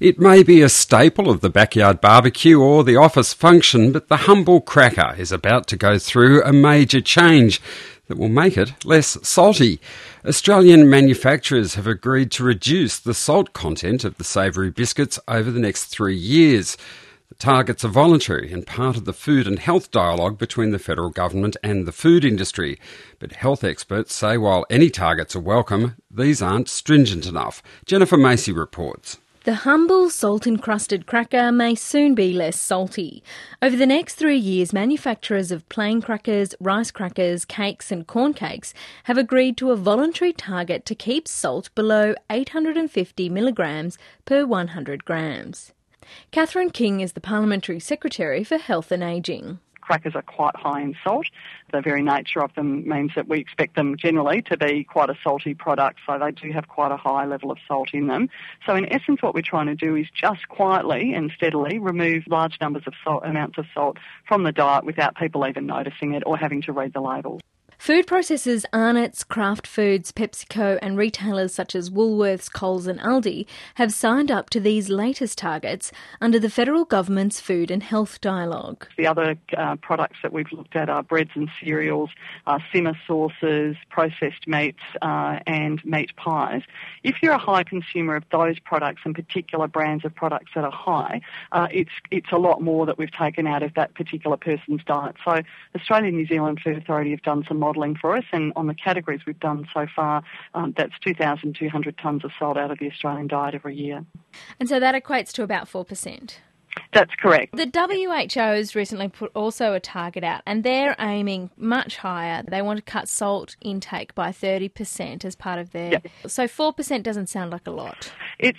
It may be a staple of the backyard barbecue or the office function, but the humble cracker is about to go through a major change that will make it less salty. Australian manufacturers have agreed to reduce the salt content of the savoury biscuits over the next 3 years. The targets are voluntary and part of the food and health dialogue between the federal government and the food industry. But health experts say while any targets are welcome, these aren't stringent enough. Jennifer Macy reports. The humble, salt-encrusted cracker may soon be less salty. Over the next 3 years, manufacturers of plain crackers, rice crackers, cakes and corn cakes have agreed to a voluntary target to keep salt below 850 milligrams per 100 grams. Catherine King is the Parliamentary Secretary for Health and Ageing. Crackers are quite high in salt. The very nature of them means that we expect them generally to be quite a salty product, so they do have quite a high level of salt in them. So in essence what we're trying to do is just quietly and steadily remove large numbers of amounts of salt from the diet without people even noticing it or having to read the labels. Food processors Arnott's, Kraft Foods, PepsiCo and retailers such as Woolworths, Coles and Aldi have signed up to these latest targets under the federal government's food and health dialogue. The other products that we've looked at are breads and cereals, simmer sauces, processed meats and meat pies. If you're a high consumer of those products and particular brands of products that are high, it's a lot more that we've taken out of that particular person's diet. So Australia and New Zealand Food Authority have done some modelling for us, and on the categories we've done so far, that's 2,200 tonnes of salt out of the Australian diet every year. And so that equates to about 4%. That's correct. The WHO has recently put also a target out, and they're aiming much higher. They want to cut salt intake by 30% as part of their... Yep. So 4% doesn't sound like a lot.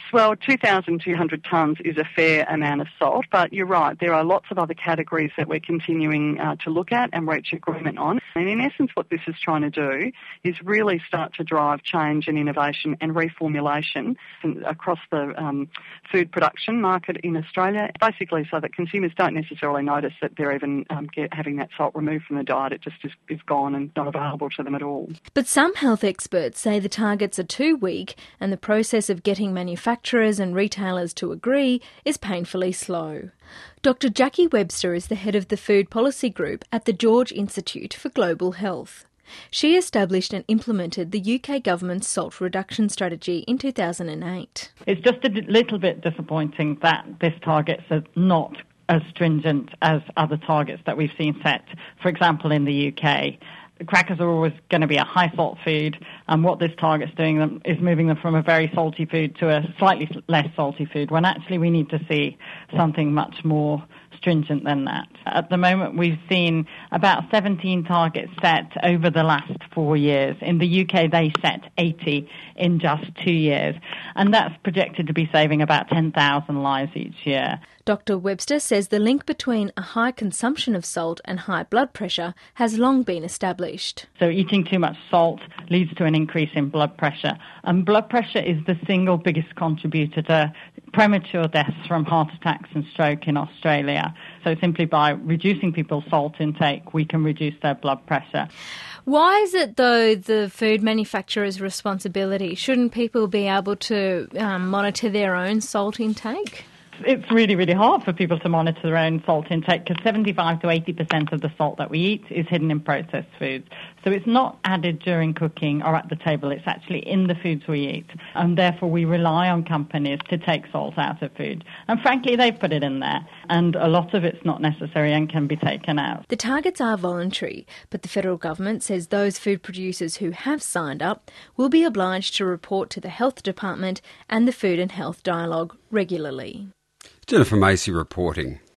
2,200 tonnes is a fair amount of salt, but you're right, there are lots of other categories that we're continuing to look at and reach agreement on. And in essence what this is trying to do is really start to drive change and innovation and reformulation across the food production market in Australia, basically so that consumers don't necessarily notice that they're even having that salt removed from the diet. It just is gone and not available to them at all. But some health experts say the targets are too weak and the process of getting manufacturers and retailers to agree is painfully slow. Dr. Jackie Webster is the head of the Food Policy Group at the George Institute for Global Health. She established and implemented the UK government's salt reduction strategy in 2008. It's just a little bit disappointing that this targets are not as stringent as other targets that we've seen set, for example, in the UK. Crackers are always going to be a high salt food, and what this target's doing is moving them from a very salty food to a slightly less salty food, when actually we need to see something much more stringent than that. At the moment we've seen about 17 targets set over the last 4 years. In the UK they set 80 in just 2 years, and that's projected to be saving about 10,000 lives each year. Dr. Webster says the link between a high consumption of salt and high blood pressure has long been established. So eating too much salt leads to an increase in blood pressure, and blood pressure is the single biggest contributor to premature deaths from heart attacks and stroke in Australia. So simply by reducing people's salt intake, we can reduce their blood pressure. Why is it, though, the food manufacturer's responsibility? Shouldn't people be able to monitor their own salt intake? It's really, really hard for people to monitor their own salt intake because 75 to 80% of the salt that we eat is hidden in processed foods. So it's not added during cooking or at the table. It's actually in the foods we eat. And therefore we rely on companies to take salt out of food. And frankly, they've put it in there. And a lot of it's not necessary and can be taken out. The targets are voluntary, but the federal government says those food producers who have signed up will be obliged to report to the Health Department and the Food and Health Dialogue regularly. Jennifer Macy reporting.